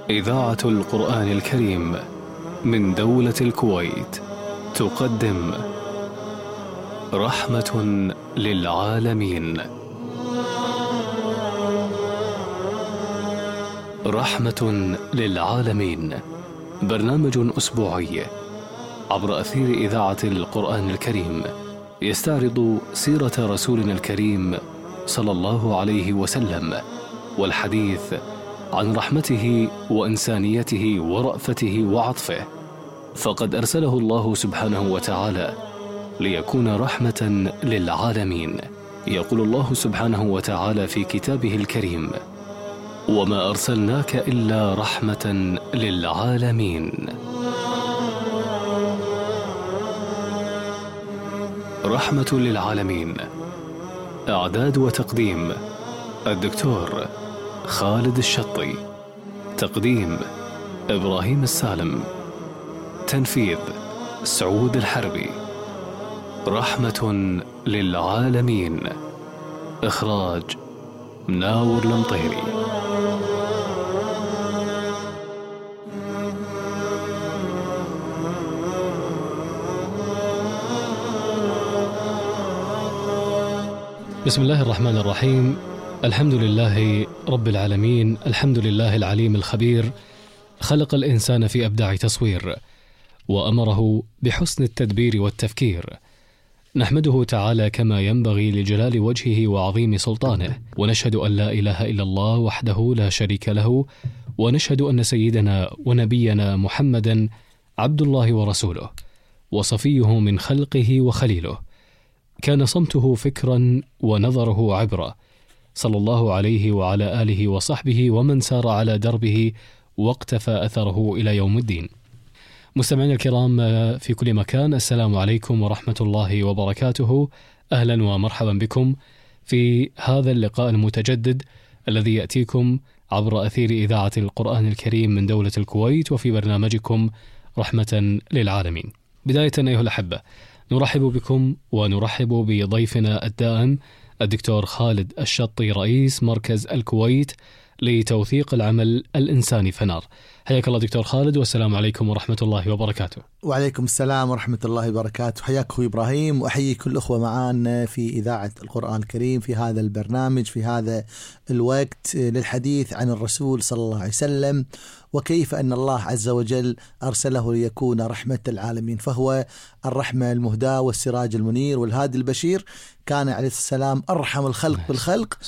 إذاعة القرآن الكريم من دولة الكويت تقدم رحمة للعالمين. رحمة للعالمين، برنامج أسبوعي عبر أثير إذاعة القرآن الكريم يستعرض سيرة رسولنا الكريم صلى الله عليه وسلم، والحديث عن رحمته وإنسانيته ورأفته وعطفه، فقد أرسله الله سبحانه وتعالى ليكون رحمة للعالمين. يقول الله سبحانه وتعالى في كتابه الكريم: وما أرسلناك إلا رحمة للعالمين. رحمة للعالمين، إعداد وتقديم الدكتور خالد الشطي، تقديم إبراهيم السالم، تنفيذ سعود الحربي. رحمة للعالمين، إخراج ناور المطيري. بسم الله الرحمن الرحيم. الحمد لله رب العالمين، الحمد لله العليم الخبير، خلق الإنسان في أبدع تصوير وأمره بحسن التدبير والتفكير. نحمده تعالى كما ينبغي لجلال وجهه وعظيم سلطانه، ونشهد أن لا إله إلا الله وحده لا شريك له، ونشهد أن سيدنا ونبينا محمدا عبد الله ورسوله وصفيه من خلقه وخليله، كان صمته فكرا ونظره عبرة، صلى الله عليه وعلى آله وصحبه ومن سار على دربه واقتفى أثره إلى يوم الدين. مستمعين الكرام في كل مكان، السلام عليكم ورحمة الله وبركاته. أهلا ومرحبا بكم في هذا اللقاء المتجدد الذي يأتيكم عبر أثير إذاعة القرآن الكريم من دولة الكويت، وفي برنامجكم رحمة للعالمين. بداية أيها الأحبة، نرحب بكم ونرحب بضيفنا الدائم الدكتور خالد الشطي، رئيس مركز الكويت لتوثيق العمل الإنساني فنار. حياك الله دكتور خالد، والسلام عليكم ورحمة الله وبركاته. وعليكم السلام ورحمة الله وبركاته. حياك أخوي إبراهيم، وأحيي كل الأخوة معنا في إذاعة القرآن الكريم في هذا البرنامج، في هذا الوقت للحديث عن الرسول صلى الله عليه وسلم، وكيف أن الله عز وجل أرسله ليكون رحمة العالمين، فهو الرحمة المهداة والسراج المنير والهادي البشير. كان عليه السلام أرحم الخلق بالخلق،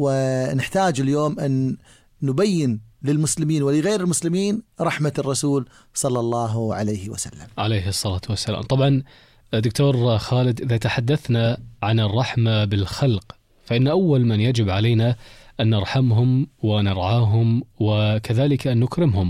ونحتاج اليوم أن نبين للمسلمين ولغير المسلمين رحمة الرسول صلى الله عليه وسلم عليه الصلاة والسلام. طبعا دكتور خالد، إذا تحدثنا عن الرحمة بالخلق، فإن أول من يجب علينا أن نرحمهم ونرعاهم، وكذلك أن نكرمهم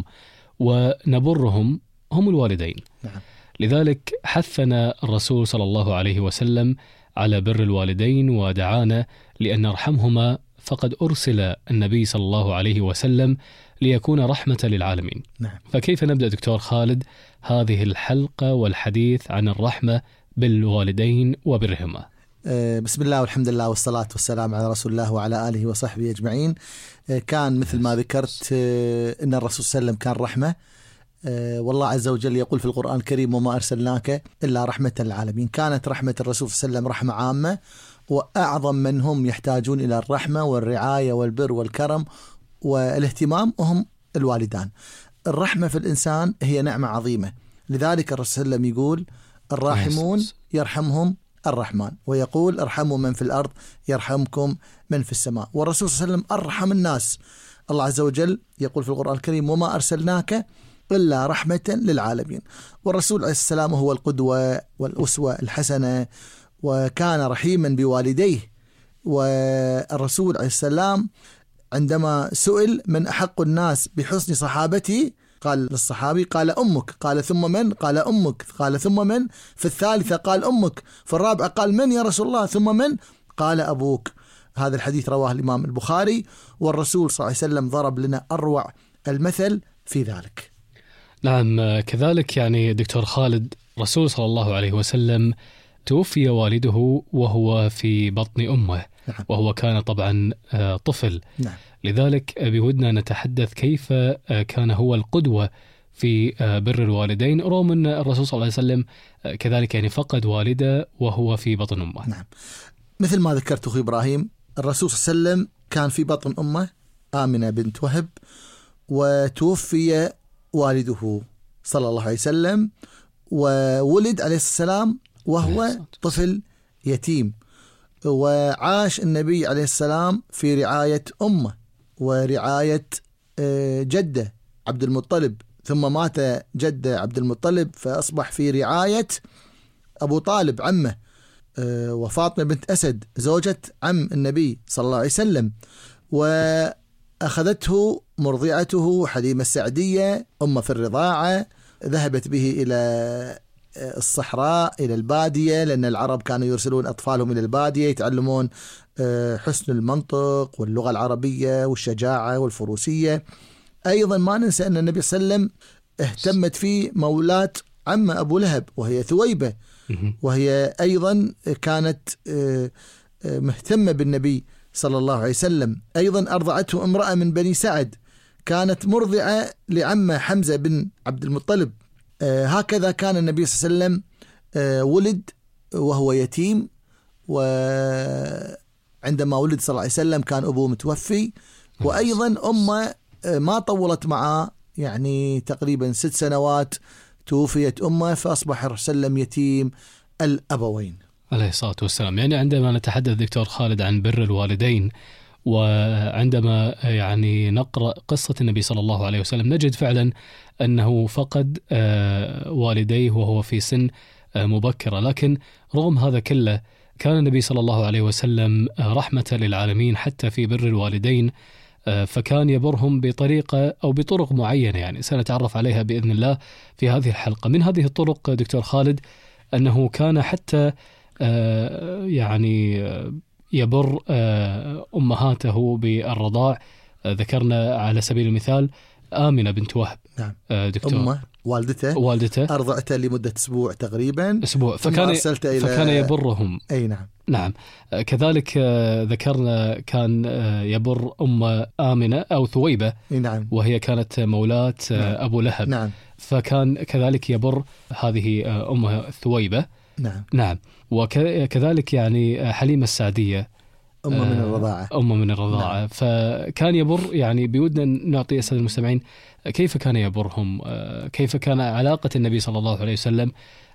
ونبرهم هم الوالدين. نعم. لذلك حثنا الرسول صلى الله عليه وسلم على بر الوالدين، ودعانا لأن نرحمهما، فقد أرسل النبي صلى الله عليه وسلم ليكون رحمة للعالمين. نعم. فكيف نبدأ دكتور خالد هذه الحلقة والحديث عن الرحمة بالوالدين وبرهما؟ بسم الله والحمد لله والصلاة والسلام على رسول الله وعلى آله وصحبه أجمعين. كان مثل ما ذكرت أن الرسول صلى الله عليه وسلم كان رحمة، والله عز وجل يقول في القرآن الكريم: وما أرسلناك إلا رحمة للعالمين. كانت رحمة الرسول صلى الله عليه وسلم رحمة عامة، وأعظم من هم يحتاجون إلى الرحمة والرعاية والبر والكرم والاهتمام وهم الوالدان. الرحمة في الإنسان هي نعمة عظيمة، لذلك الرسول صلى الله عليه وسلم يقول: الراحمون يرحمهم الرحمن، ويقول: ارحموا من في الأرض يرحمكم من في السماء. والرسول صلى الله عليه وسلم أرحم الناس. الله عز وجل يقول في القرآن الكريم: وما أرسلناك إلا رحمة للعالمين. والرسول عليه السلام هو القدوة والأسوة الحسنة، وكان رحيما بوالديه. والرسول عليه السلام عندما سئل: من أحق الناس بحسن صحابتي؟ قال للصحابي: قال أمك. قال: ثم من؟ قال أمك. قال: ثم من؟ في الثالثة قال أمك. في الرابعة قال: من يا رسول الله؟ ثم من؟ قال: أبوك. هذا الحديث رواه الإمام البخاري، والرسول صلى الله عليه وسلم ضرب لنا أروع المثل في ذلك. نعم، كذلك يعني دكتور خالد، رسول صلى الله عليه وسلم توفي والده وهو في بطن أمه، نعم. وهو كان طبعا طفل. نعم. لذلك بودنا نتحدث كيف كان هو القدوة في بر الوالدين، رغم أن الرسول صلى الله عليه وسلم كذلك يعني فقد والده وهو في بطن أمه. نعم. مثل ما ذكرت أخي إبراهيم، الرسول صلى الله عليه وسلم كان في بطن أمه آمنة بنت وهب، وتوفي والده صلى الله عليه وسلم، وولد عليه السلام وهو طفل يتيم، وعاش النبي عليه السلام في رعاية أمه ورعاية جده عبد المطلب، ثم مات جده عبد المطلب فأصبح في رعاية أبو طالب عمه، وفاطمة بنت أسد زوجة عم النبي صلى الله عليه وسلم، وأخذته مرضعته حليمة السعدية أمه في الرضاعة، ذهبت به إلى الصحراء إلى البادية، لأن العرب كانوا يرسلون أطفالهم إلى البادية يتعلمون حسن المنطق واللغة العربية والشجاعة والفروسية. أيضا ما ننسى أن النبي صلى الله عليه وسلم اهتمت في مولاة عم أبو لهب وهي ثويبة، وهي أيضا كانت مهتمة بالنبي صلى الله عليه وسلم. أيضا أرضعته امرأة من بني سعد كانت مرضعة لعمه حمزة بن عبد المطلب. هكذا كان النبي صلى الله عليه وسلم ولد وهو يتيم، وعندما ولد صلى الله عليه وسلم كان أبوه متوفي، وأيضا أمه ما طولت معه، يعني تقريبا 6 سنوات توفيت أمه، فأصبح الرسول صلى الله عليه وسلم يتيم الأبوين عليه الصلاة والسلام. يعني عندما نتحدث دكتور خالد عن بر الوالدين، وعندما يعني نقرأ قصة النبي صلى الله عليه وسلم، نجد فعلا أنه فقد والديه وهو في سن مبكرة، لكن رغم هذا كله كان النبي صلى الله عليه وسلم رحمة للعالمين حتى في بر الوالدين، فكان يبرهم بطريقة أو بطرق معينة يعني سنتعرف عليها بإذن الله في هذه الحلقة. من هذه الطرق دكتور خالد أنه كان حتى يعني يبر أمهاته بالرضاع. ذكرنا على سبيل المثال آمنة بنت وهب. نعم. دكتور أمه والدته أرضعته لمدة أسبوع تقريبا، فكان يبرهم. أي نعم. نعم. كذلك ذكرنا كان يبر أم آمنة أو ثويبة. نعم. وهي كانت مولاة أبو لهب. نعم. فكان كذلك يبر هذه أمها ثويبة. نعم. نعم. وكذلك يعني حليمة السعدية أمه من الرضاعة. نعم. فكان يبر، يعني بودنا نعطي أسئلة المستمعين كيف كان يبرهم، كيف كان علاقة النبي صلى الله عليه وسلم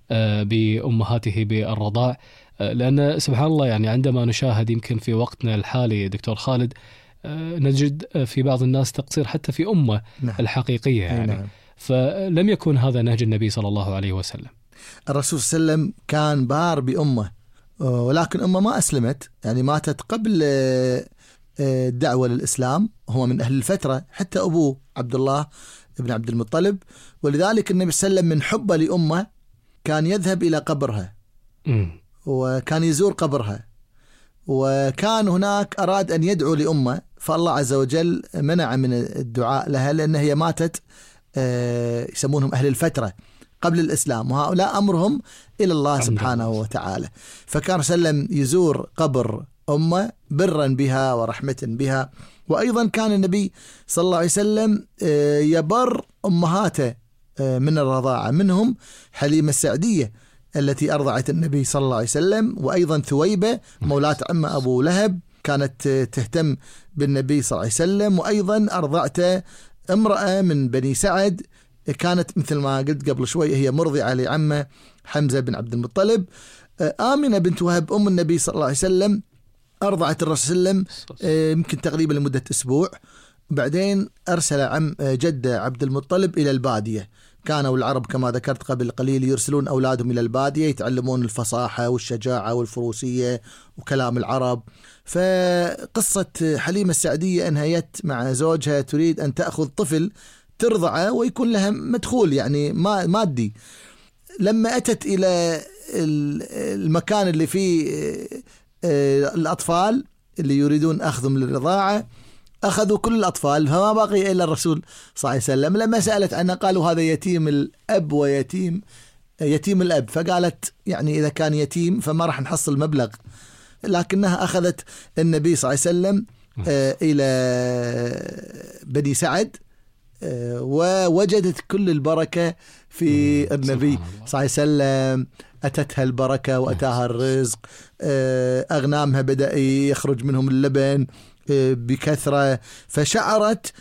بأمهاته بالرضاع، لأن سبحان الله يعني عندما نشاهد يمكن في وقتنا الحالي دكتور خالد نجد في بعض الناس تقصير حتى في أمه. نعم. الحقيقية يعني. نعم. فلم يكن هذا نهج النبي صلى الله عليه وسلم. الرسول صلى الله عليه وسلم كان بار بأمه، ولكن أمه ما أسلمت، يعني ماتت قبل الدعوة للإسلام، هو من أهل الفترة، حتى أبوه عبد الله ابن عبد المطلب، ولذلك النبي صلى الله عليه وسلم من حبه لأمه كان يذهب إلى قبرها وكان يزور قبرها، وكان هناك أراد أن يدعو لأمه، فالله عز وجل منع من الدعاء لها لأن هي ماتت يسمونهم أهل الفترة قبل الإسلام، وهؤلاء أمرهم إلى الله سبحانه وتعالى. فكان صلى الله عليه وسلم يزور قبر أمه برا بها ورحمة بها. وأيضا كان النبي صلى الله عليه وسلم يبر أمهاته من الرضاعة، منهم حليمة السعدية التي أرضعت النبي صلى الله عليه وسلم، وأيضا ثويبة مولاة عم أبو لهب كانت تهتم بالنبي صلى الله عليه وسلم، وأيضا أرضعت امرأة من بني سعد كانت مثل ما قلت قبل شوي هي مرضعة لعمه حمزة بن عبد المطلب. آمنة بنت وهب أم النبي صلى الله عليه وسلم أرضعت الرسول صلى الله عليه وسلم يمكن تقريبا لمدة أسبوع، بعدين أرسل عم جده عبد المطلب إلى البادية. كانوا العرب كما ذكرت قبل قليل يرسلون أولادهم إلى البادية يتعلمون الفصاحة والشجاعة والفروسية وكلام العرب. فقصة حليمة السعدية أنهيت مع زوجها تريد أن تأخذ طفل ترضعه ويكون لها مدخول يعني مادي. لما أتت إلى المكان اللي فيه الأطفال اللي يريدون أخذهم للرضاعة أخذوا كل الأطفال، فما بقي إلا الرسول صلى الله عليه وسلم. لما سألت عنه قالوا هذا يتيم الأب ويتيم الأب، فقالت يعني إذا كان يتيم فما راح نحصل مبلغ، لكنها أخذت النبي صلى الله عليه وسلم إلى بني سعد، ووجدت كل البركة في النبي صلى الله عليه وسلم. أتتها البركة وأتاها الرزق، أغنامها بدأ يخرج منهم اللبن بكثرة، فشعرت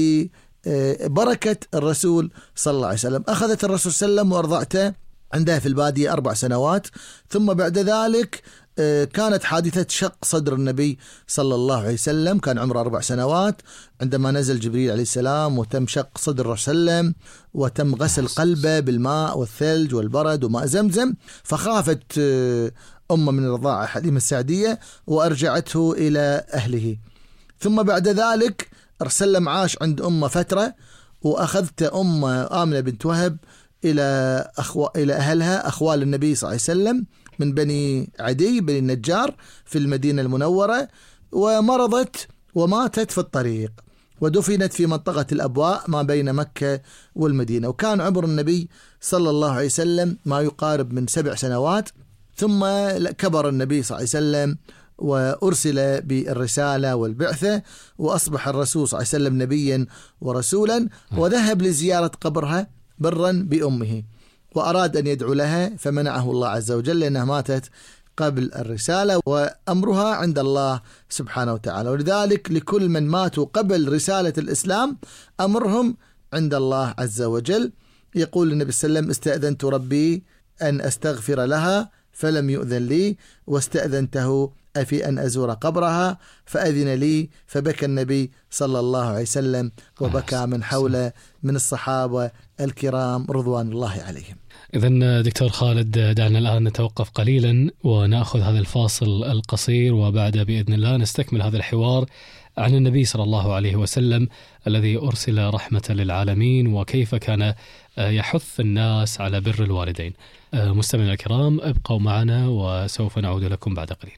ببركة الرسول صلى الله عليه وسلم. أخذت الرسول صلى الله عليه وسلم وأرضعته عندها في البادية 4 سنوات. ثم بعد ذلك كانت حادثة شق صدر النبي صلى الله عليه وسلم، كان عمره 4 سنوات عندما نزل جبريل عليه السلام وتم شق صدر الرسول صلى الله عليه وسلم وتم غسل قلبه بالماء والثلج والبرد وماء زمزم. فخافت أمه من الرضاعة حليمة السعدية وأرجعته إلى أهله. ثم بعد ذلك رسلم عاش عند أمه فترة، وأخذت أمه آمنة بنت وهب إلى أهلها أخوال النبي صلى الله عليه وسلم من بني عدي بني النجار في المدينة المنورة، ومرضت وماتت في الطريق، ودفنت في منطقة الأبواء ما بين مكة والمدينة. وكان عمر النبي صلى الله عليه وسلم ما يقارب من 7 سنوات. ثم كبر النبي صلى الله عليه وسلم وأرسل بالرسالة والبعثة، وأصبح الرسول صلى الله عليه وسلم نبيا ورسولا، وذهب لزيارة قبرها برا بأمه، وأراد أن يدعو لها فمنعه الله عز وجل لأنها ماتت قبل الرسالة، وأمرها عند الله سبحانه وتعالى. ولذلك لكل من ماتوا قبل رسالة الإسلام أمرهم عند الله عز وجل. يقول النبي صلى الله عليه وسلم: استأذنت ربي أن أستغفر لها فلم يؤذن لي، واستأذنته أفي أن أزور قبرها فأذن لي. فبكى النبي صلى الله عليه وسلم وبكى من حوله من الصحابة الكرام رضوان الله عليهم. إذن دكتور خالد، دعنا الآن نتوقف قليلا ونأخذ هذا الفاصل القصير، وبعد بإذن الله نستكمل هذا الحوار عن النبي صلى الله عليه وسلم الذي أرسل رحمة للعالمين، وكيف كان يحث الناس على بر الوالدين. مستمعينا الكرام، ابقوا معنا وسوف نعود لكم بعد قليل.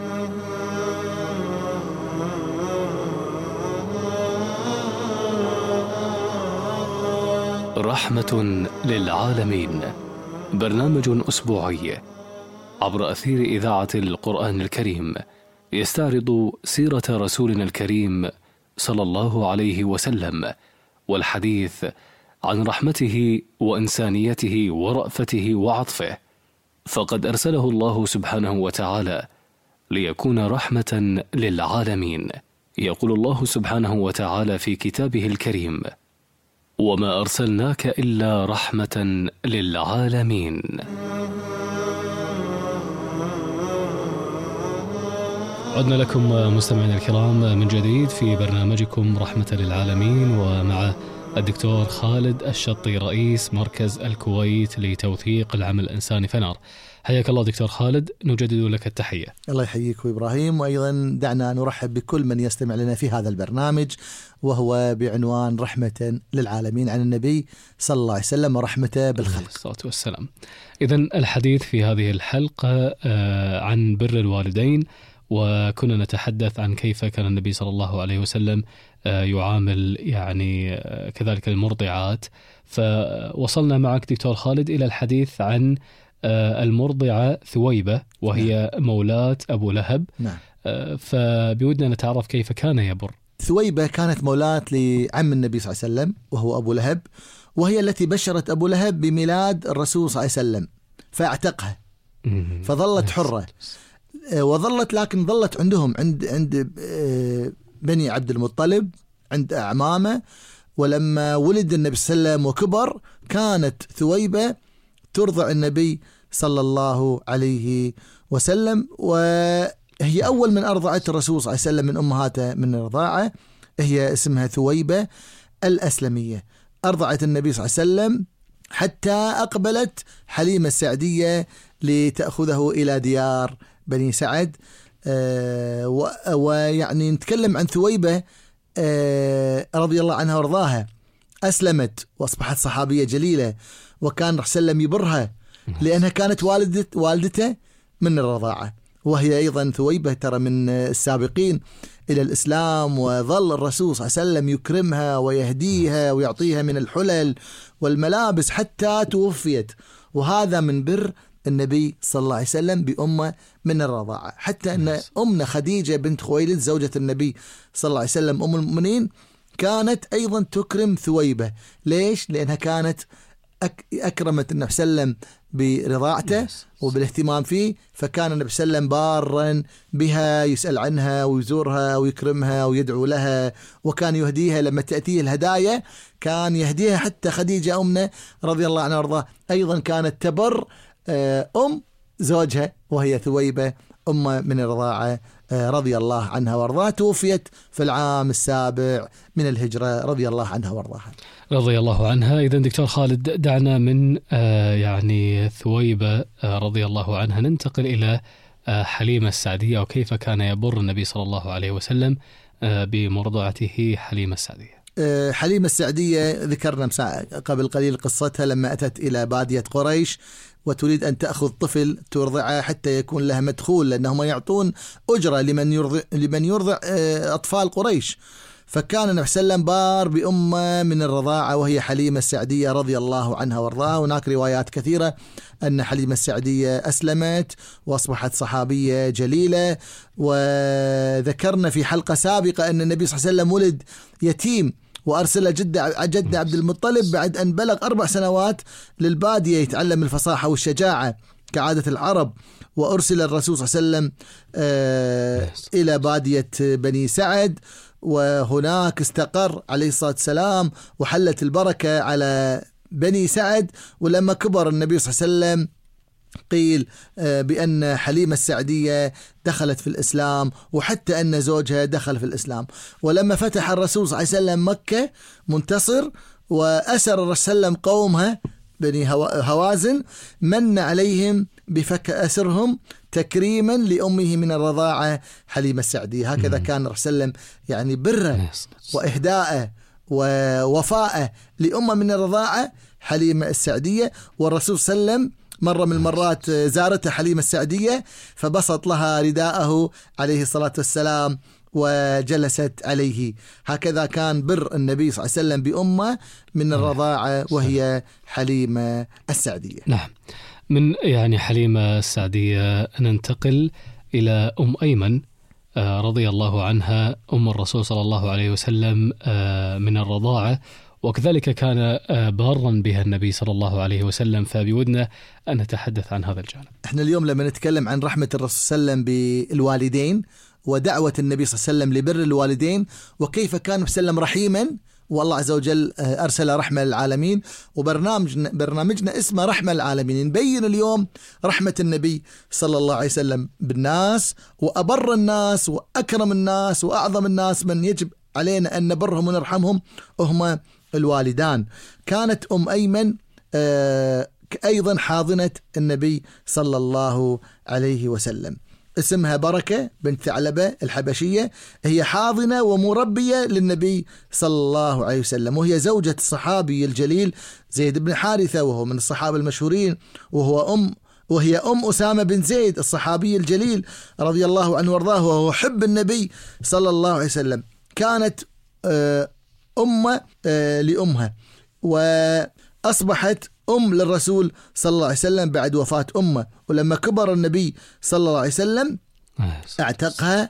رحمة للعالمين، برنامج أسبوعي عبر أثير إذاعة القرآن الكريم، يستعرض سيرة رسولنا الكريم صلى الله عليه وسلم، والحديث عن رحمته وإنسانيته ورأفته وعطفه، فقد أرسله الله سبحانه وتعالى ليكون رحمة للعالمين. يقول الله سبحانه وتعالى في كتابه الكريم: وما أرسلناك إلا رحمة للعالمين. عدنا لكم مستمعينا الكرام من جديد في برنامجكم رحمة للعالمين، ومع الدكتور خالد الشطي رئيس مركز الكويت لتوثيق العمل الإنساني فنار. حياك الله دكتور خالد، نجدد لك التحية. الله يحييك إبراهيم، وأيضا دعنا نرحب بكل من يستمع لنا في هذا البرنامج، وهو بعنوان رحمة للعالمين عن النبي صلى الله عليه وسلم ورحمته بالخلق الصلاة والسلام. إذن الحديث في هذه الحلقة عن بر الوالدين، وكنا نتحدث عن كيف كان النبي صلى الله عليه وسلم يعامل يعني كذلك المرضعات. فوصلنا معك دكتور خالد إلى الحديث عن المرضعة ثويبة، وهي مولاة أبو لهب. نعم. فبودنا نتعرف كيف كان يبر. ثويبة كانت مولاة لعم النبي صلى الله عليه وسلم وهو أبو لهب، وهي التي بشرت أبو لهب بميلاد الرسول صلى الله عليه وسلم فاعتقها، فظلت حرة، وظلت لكن ظلت عندهم عند بني عبد المطلب عند أعمامه. ولما ولد النبي صلى الله عليه وسلم وكبر كانت ثويبة ترضع النبي صلى الله عليه وسلم، وهي أول من أرضعت الرسول صلى الله عليه وسلم من أمهاته من الرضاعة. هي اسمها ثويبة الأسلمية. أرضعت النبي صلى الله عليه وسلم حتى أقبلت حليمة السعدية لتأخذه إلى ديار بني سعد. ويعني نتكلم عن ثويبة رضي الله عنها وارضاها، أسلمت وأصبحت صحابية جليلة، وكان رسول الله يبرها لأنها كانت والدته من الرضاعة. وهي أيضا ثويبة ترى من السابقين إلى الإسلام، وظل الرسول صلى الله عليه وسلم يكرمها ويهديها ويعطيها من الحلل والملابس حتى توفيت. وهذا من بر النبي صلى الله عليه وسلم بأمة من الرضاعة، حتى أن أمنا خديجة بنت خويلد زوجة النبي صلى الله عليه وسلم أم المؤمنين كانت أيضا تكرم ثويبة. ليش؟ لأنها كانت أكرمت النبي صلى الله عليه وسلم برضاعته وبالاهتمام فيه، فكان النبي صلى الله عليه وسلم بارا بها، يسأل عنها ويزورها ويكرمها ويدعو لها، وكان يهديها لما تأتيه الهدايا كان يهديها. حتى خديجة أمنا رضي الله عنها وارضاها أيضا كانت تبر أم زوجها وهي ثويبة أمة من الرضاعة رضي الله عنها وارضاها، توفيت في العام 7 من الهجرة رضي الله عنها وارضاها. رضي الله عنها. إذن دكتور خالد، دعنا من يعني ثويبة رضي الله عنها ننتقل إلى حليمة السعدية، وكيف كان يبر النبي صلى الله عليه وسلم بمرضعته حليمة السعدية. حليمة السعدية ذكرنا قبل قليل قصتها لما أتت إلى بادية قريش وتريد أن تأخذ طفل ترضعه حتى يكون لها مدخول، لأنهم يعطون أجرة لمن يرضع أطفال قريش. فكان النبي صلى الله عليه وسلم بار بأمة من الرضاعة وهي حليمة السعدية رضي الله عنها وارضاها. هناك روايات كثيرة أن حليمة السعدية أسلمت وأصبحت صحابية جليلة. وذكرنا في حلقة سابقة أن النبي صلى الله عليه وسلم ولد يتيم وأرسل جد عبد المطلب بعد أن بلغ 4 سنوات للبادية يتعلم الفصاحة والشجاعة كعادة العرب. وأرسل الرسول صلى الله عليه وسلم إلى بادية بني سعد، وهناك استقر عليه الصلاة والسلام وحلت البركة على بني سعد. ولما كبر النبي صلى الله عليه وسلم قيل بأن حليمة السعدية دخلت في الإسلام، وحتى أن زوجها دخل في الإسلام. ولما فتح الرسول صلى الله عليه وسلم مكة منتصر وأسر الرسول صلى الله عليه وسلم قومها بني هوازن، من عليهم بفك أسرهم تكريما لأمه من الرضاعة حليمة السعدية. هكذا كان الرسول صلى الله عليه وسلم يعني بره وإهداءه ووفاءه لأمه من الرضاعة حليمة السعدية. والرسول صلى الله عليه وسلم مرة من المرات زارته حليمة السعدية فبسط لها رداءه عليه الصلاة والسلام وجلست عليه. هكذا كان بر النبي صلى الله عليه وسلم بأمة من الرضاعة وهي حليمة السعدية. نعم. من يعني حليمة السعدية ننتقل إلى أم أيمن رضي الله عنها، أم الرسول صلى الله عليه وسلم من الرضاعة، وكذلك كان بارا بها النبي صلى الله عليه وسلم، فبودنا أن نتحدث عن هذا الجانب. احنا اليوم لما نتكلم عن رحمة الرسول صلى الله عليه وسلم بالوالدين ودعوة النبي صلى الله عليه وسلم لبر الوالدين، وكيف كان النبي صلى الله عليه وسلم رحيما، والله عز وجل أرسل رحمة للعالمين، وبرنامجنا اسمه رحمة للعالمين. نبين اليوم رحمة النبي صلى الله عليه وسلم بالناس، وأبر الناس وأكرم الناس وأعظم الناس من يجب علينا أن نبرهم ونرحمهم هما الوالدان. كانت أم أيمن أيضا حاضنة النبي صلى الله عليه وسلم، اسمها بركة بنت ثعلبة الحبشية، هي حاضنة ومربية للنبي صلى الله عليه وسلم، وهي زوجة الصحابي الجليل زيد بن حارثة، وهو من الصحابة المشهورين، وهي أم أسامة بن زيد الصحابي الجليل رضي الله عنه وارضاه، وهو حب النبي صلى الله عليه وسلم. كانت أمة لأمها، وأصبحت أم للرسول صلى الله عليه وسلم بعد وفاة أمه. ولما كبر النبي صلى الله عليه وسلم اعتقها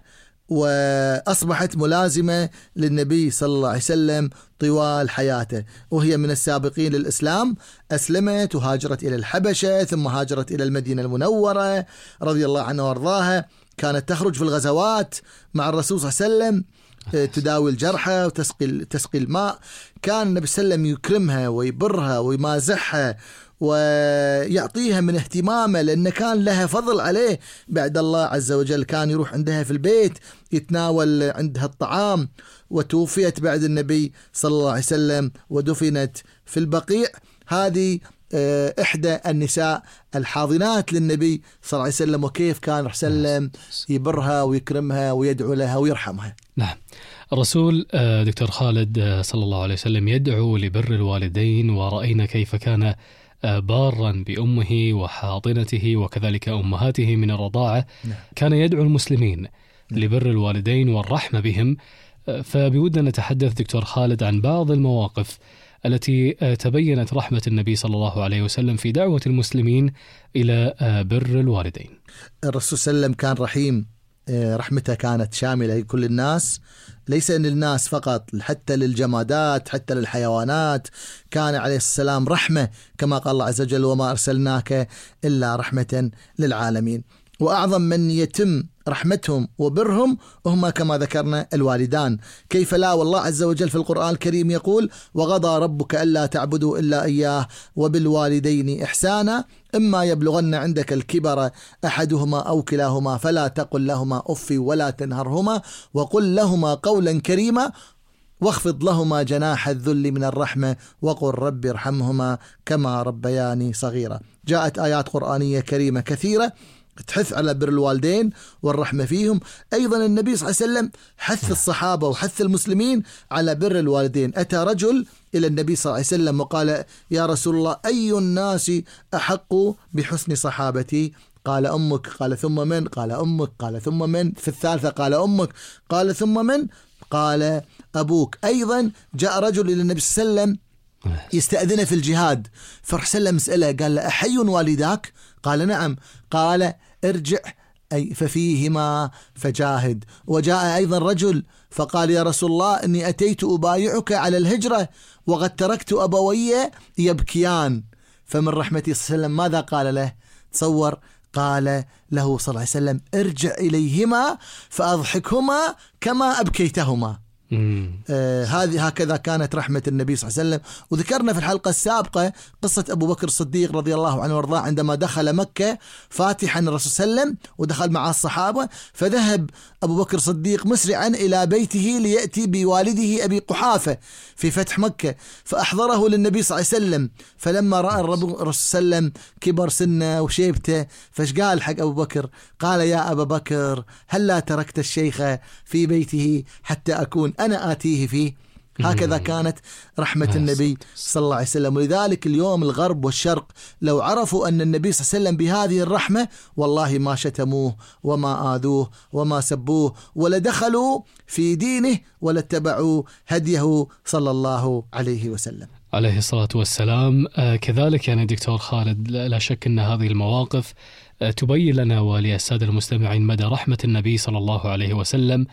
وأصبحت ملازمة للنبي صلى الله عليه وسلم طوال حياته، وهي من السابقين للإسلام. أسلمت وهاجرت إلى الحبشة، ثم هاجرت إلى المدينة المنورة رضي الله عنها وارضاها. كانت تخرج في الغزوات مع الرسول صلى الله عليه وسلم تداوي الجرحى وتسقي الماء. كان النبي صلى الله عليه وسلم يكرمها ويبرها ويمازحها ويعطيها من اهتمامه، لأن كان لها فضل عليه بعد الله عز وجل. كان يروح عندها في البيت يتناول عندها الطعام. وتوفيت بعد النبي صلى الله عليه وسلم ودفنت في البقيع. هذه إحدى النساء الحاضنات للنبي صلى الله عليه وسلم، وكيف كان صلى الله عليه وسلم يبرها ويكرمها ويدعو لها ويرحمها. نعم. الرسول دكتور خالد صلى الله عليه وسلم يدعو لبر الوالدين، ورأينا كيف كان بارا بأمه وحاضنته وكذلك أمهاته من الرضاعة. كان يدعو المسلمين لبر الوالدين والرحمة بهم. فبودنا نتحدث دكتور خالد عن بعض المواقف التي تبينت رحمة النبي صلى الله عليه وسلم في دعوة المسلمين إلى بر الوالدين. الرسول صلى الله عليه وسلم كان رحيم، رحمته كانت شاملة لكل الناس، ليس للناس فقط، حتى للجمادات، حتى للحيوانات. كان عليه السلام رحمة، كما قال الله عز وجل: وما أرسلناك إلا رحمة للعالمين. وأعظم من يتم رحمتهم وبرهم هما كما ذكرنا الوالدان. كيف لا، والله عز وجل في القرآن الكريم يقول: وقضى ربك ألا تعبدوا إلا إياه وبالوالدين إحسانا إما يبلغن عندك الكبر أحدهما أو كلاهما فلا تقل لهما أف ولا تنهرهما وقل لهما قولا كريما واخفض لهما جناح الذل من الرحمة وقل رب ارحمهما كما ربياني صغيرا. جاءت آيات قرآنية كريمة كثيرة تحث على بر الوالدين والرحمة فيهم. أيضا النبي صلى الله عليه وسلم حث الصحابة وحث المسلمين على بر الوالدين. أتى رجل إلى النبي صلى الله عليه وسلم وقال: يا رسول الله، أي الناس أحق بحسن صحابتي؟ قال: أمك. قال: ثم من؟ قال: أمك. قال: ثم من؟ في الثالثة قال: أمك. قال: ثم من؟ قال: أبوك. أيضا جاء رجل إلى النبي صلى الله عليه وسلم يستأذن في الجهاد، فرسل مسألة، قال له: أحي والداك؟ قال: نعم. قال: ارجع أي ففيهما فجاهد. وجاء أيضا رجل فقال: يا رسول الله، إني أتيت أبايعك على الهجرة وقد تركت أبوي يبكيان. فمن رحمته صلى الله عليه وسلم ماذا قال له؟ تصور، قال له صلى الله عليه وسلم: ارجع إليهما فأضحكهما كما أبكيتهما. هكذا كانت رحمة النبي صلى الله عليه وسلم. وذكرنا في الحلقة السابقة قصة أبو بكر الصديق رضي الله عنه وارضاه عندما دخل مكة فاتحا الرسول صلى الله عليه وسلم ودخل مع الصحابة، فذهب أبو بكر الصديق مسرعا إلى بيته ليأتي بوالده أبي قحافة في فتح مكة، فأحضره للنبي صلى الله عليه وسلم. فلما رأى الرسول صلى الله عليه وسلم كبر سنه وشيبته فش قال حق أبو بكر؟ قال: يا أبا بكر، هل لا تركت الشيخ في بيته حتى أكون أنا آتيه فيه؟ هكذا كانت رحمة النبي صلى الله عليه وسلم. ولذلك اليوم الغرب والشرق لو عرفوا أن النبي صلى الله عليه وسلم بهذه الرحمة والله ما شتموه وما آذوه وما سبوه ولا دخلوا في دينه ولا اتبعوا هديه صلى الله عليه وسلم عليه الصلاة والسلام. كذلك يعني دكتور خالد، لا شك أن هذه المواقف تبين لنا وللسادة المستمعين مدى رحمة النبي صلى الله عليه وسلم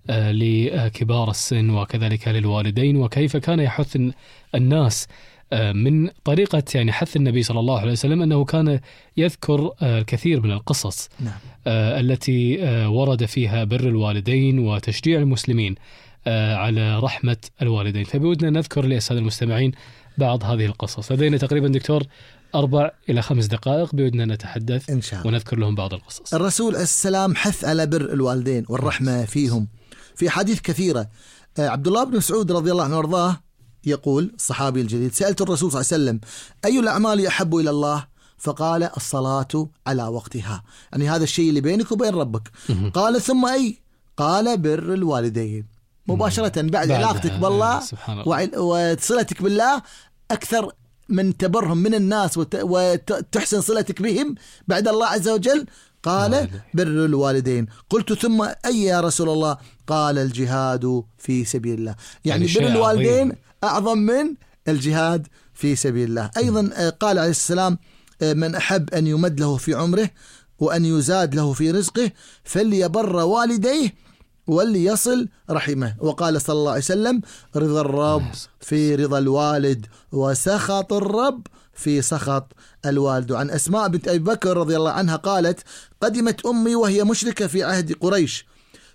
لكبار السن وكذلك للوالدين، وكيف كان يحث الناس من طريقة يعني حث النبي صلى الله عليه وسلم أنه كان يذكر الكثير من القصص التي ورد فيها بر الوالدين وتشجيع المسلمين على رحمة الوالدين. فبودنا نذكر للسادة المستمعين بعض هذه القصص. لدينا تقريبا دكتور 4 إلى 5 دقائق بودنا نتحدث إن شاء الله ونذكر لهم بعض القصص. الرسول عليه السلام حث على بر الوالدين والرحمة فيهم في حديث كثيرة. عبد الله بن مسعود رضي الله عنه وارضاه يقول، الصحابي الجليل: سألت الرسول صلى الله عليه وسلم: أي الأعمال أحب إلى الله؟ فقال: الصلاة على وقتها، يعني هذا الشيء اللي بينك وبين ربك. قال: ثم أي؟ قال: بر الوالدين. مباشرة بعد علاقتك بالله وصلتك بالله أكثر من تبرهم من الناس وتحسن صلتك بهم بعد الله عز وجل. قال: بر الوالدين. قلت: ثم أي يا رسول الله؟ قال: الجهاد في سبيل الله. يعني بر الوالدين أعظم من الجهاد في سبيل الله. أيضا قال عليه السلام: من أحب أن يمد له في عمره وأن يزاد له في رزقه فليبر والديه وليصل رحمه. وقال صلى الله عليه وسلم: رضا الرب في رضا الوالد وسخط الرب في سخط الوالد. عن أسماء بنت أبي بكر رضي الله عنها قالت: قدمت أمي وهي مشركة في عهد قريش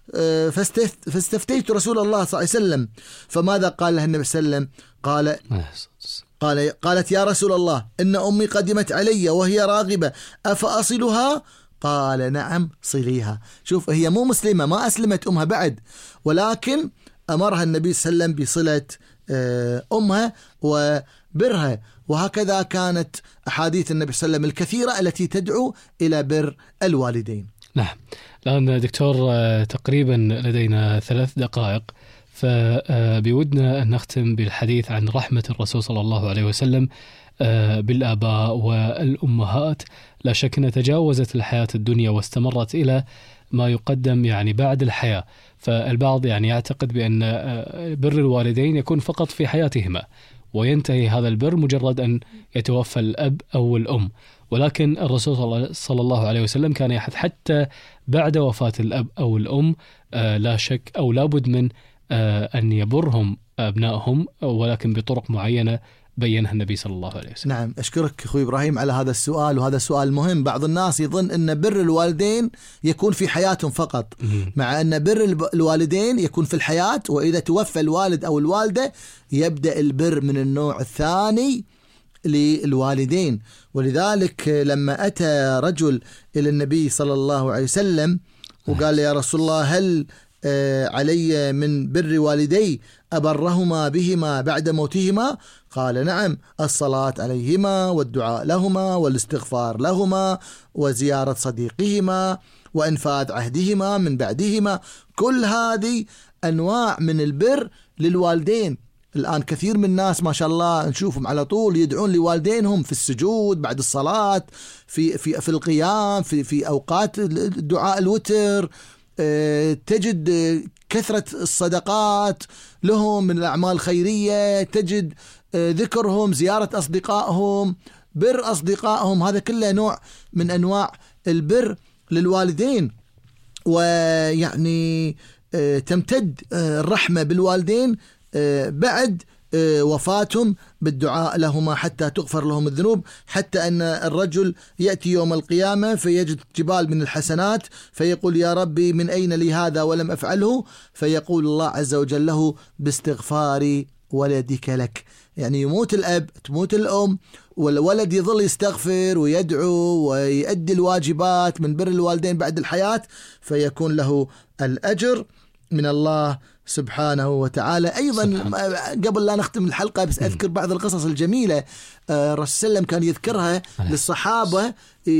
فاستفتيت رسول الله صلى الله عليه وسلم فماذا قال لها النبي صلى الله عليه وسلم؟ قالت: يا رسول الله، إن أمي قدمت علي وهي راغبة أفأصلها؟ قال: نعم صليها. شوف، هي مو مسلمة، ما أسلمت أمها بعد، ولكن أمرها النبي صلى الله عليه وسلم بصلة أمها وبرها. وهكذا كانت أحاديث النبي صلى الله عليه وسلم الكثيرة التي تدعو إلى بر الوالدين. نعم. الآن دكتور تقريبا لدينا 3 دقائق، فبودنا أن نختم بالحديث عن رحمة الرسول صلى الله عليه وسلم بالآباء والأمهات. لا شك أن تجاوزت الحياة الدنيا واستمرت إلى ما يقدم يعني بعد الحياة. فالبعض يعني يعتقد بأن بر الوالدين يكون فقط في حياتهما، وينتهي هذا البر مجرد أن يتوفى الأب أو الأم. ولكن الرسول صلى الله عليه وسلم كان يحث حتى بعد وفاة الأب أو الأم لا شك أو لابد من أن يبرهم أبنائهم، ولكن بطرق معينة بينها النبي صلى الله عليه وسلم. نعم، أشكرك أخوي إبراهيم على هذا السؤال، وهذا سؤال مهم. بعض الناس يظن أن بر الوالدين يكون في حياتهم فقط، مع أن بر الوالدين يكون في الحياة، وإذا توفى الوالد أو الوالدة يبدأ البر من النوع الثاني للوالدين. ولذلك لما أتى رجل إلى النبي صلى الله عليه وسلم وقال يا رسول الله هل علي من بر والدي أبرهما بهما بعد موتهما؟ قال نعم، الصلاة عليهما والدعاء لهما والاستغفار لهما وزيارة صديقهما وإنفاذ عهدهما من بعدهما، كل هذه أنواع من البر للوالدين. الآن كثير من الناس ما شاء الله نشوفهم على طول يدعون لوالدينهم في السجود بعد الصلاة، في القيام، في أوقات الدعاء الوتر، تجد كثرة الصدقات لهم من الأعمال الخيرية، تجد ذكرهم، زيارة أصدقائهم، بر أصدقائهم، هذا كله نوع من أنواع البر للوالدين. ويعني تمتد الرحمة بالوالدين بعد وفاتهم بالدعاء لهما حتى تغفر لهم الذنوب، حتى أن الرجل يأتي يوم القيامة فيجد جبال من الحسنات فيقول يا ربي من أين لي هذا ولم أفعله؟ فيقول الله عز وجل له باستغفار ولدك لك. يعني يموت الأب تموت الأم والولد يظل يستغفر ويدعو ويؤدي الواجبات من بر الوالدين بعد الحياة، فيكون له الأجر من الله سبحانه وتعالى. أيضا قبل لا نختم الحلقة بس أذكر بعض القصص الجميلة الرسول صلى الله عليه وسلم كان يذكرها للصحابة،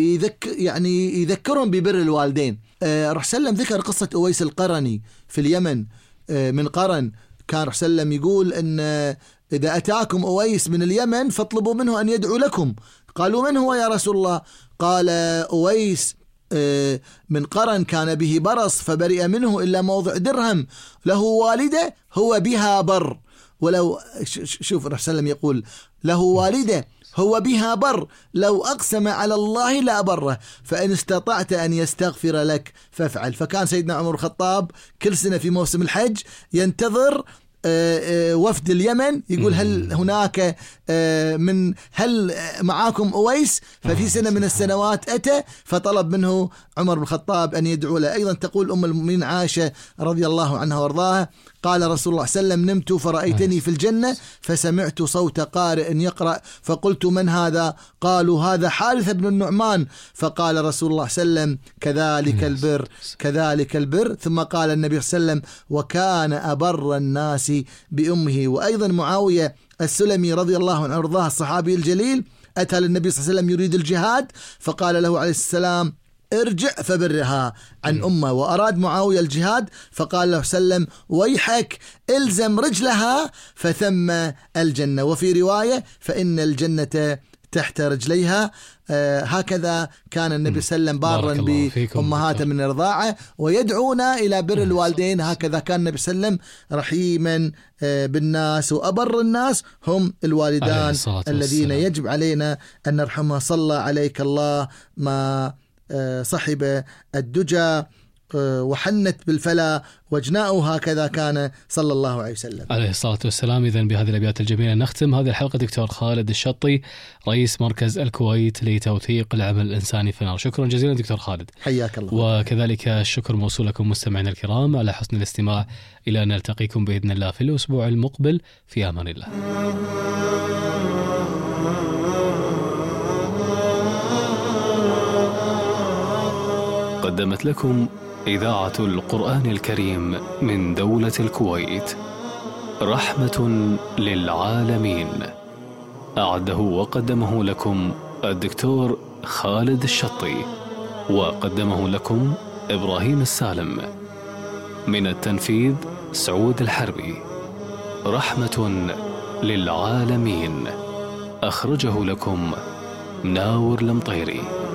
يذكرهم ببر الوالدين. الرسول صلى الله عليه وسلم ذكر قصة أويس القرني في اليمن من قرن. كان الرسول صلى الله عليه وسلم يقول أن إذا أتاكم أويس من اليمن فاطلبوا منه أن يدعو لكم. قالوا من هو يا رسول الله؟ قال أويس من قرن كان به برص فبرئ منه إلا موضع درهم، له والدة هو بها بر. ولو شوف الرسول صلى الله عليه وسلم يقول له والدة هو بها بر لو أقسم على الله لا بره، فإن استطعت أن يستغفر لك فافعل. فكان سيدنا عمر الخطاب كل سنة في موسم الحج ينتظر وفد اليمن يقول هل هناك هل معاكم أويس؟ ففي سنة من السنوات أتى فطلب منه عمر بن الخطاب أن يدعو له. أيضا تقول أم المؤمنين عائشة رضي الله عنها وارضاها قال رسول الله صلى الله عليه وسلم نمت فرأيتني في الجنة فسمعت صوت قارئ يقرأ فقلت من هذا؟ قالوا هذا حارث بن النعمان. فقال رسول الله صلى الله عليه وسلم كذلك البر كذلك البر. ثم قال النبي صلى الله عليه وسلم وكان أبر الناس بأمه. وأيضا معاوية السلمي رضي الله عنه وارضاه الصحابي الجليل أتى للنبي صلى الله عليه وسلم يريد الجهاد فقال له عليه السلام ارجع فبرها عن أمه. وأراد معاوية الجهاد فقال له سلم ويحك الزم رجلها فثم الجنة. وفي رواية فإن الجنة تحت رجليها. هكذا كان النبي صلى الله عليه وسلم بارا بأمهاته من الرضاعة ويدعونا إلى بر الوالدين. هكذا كان النبي صلى الله عليه وسلم رحيما بالناس، وأبر الناس هم الوالدان الذين يجب علينا أن نرحمها. صلى عليك الله ما صحب الدجى وحنت بالفلا وجناؤه، هكذا كان صلى الله عليه وسلم عليه الصلاة والسلام. إذن بهذه الأبيات الجميلة نختم هذه الحلقة. دكتور خالد الشطي رئيس مركز الكويت لتوثيق العمل الإنساني في النار، شكرا جزيلا دكتور خالد، حياك الله. وكذلك الشكر موصول لكم مستمعينا الكرام على حسن الاستماع. إلى أن نلتقيكم بإذن الله في الأسبوع المقبل، في أمان الله. قدمت لكم إذاعة القرآن الكريم من دولة الكويت رحمة للعالمين. أعده وقدمه لكم الدكتور خالد الشطي، وقدمه لكم إبراهيم السالم. من التنفيذ سعود الحربي. رحمة للعالمين. أخرجه لكم ناور المطيري.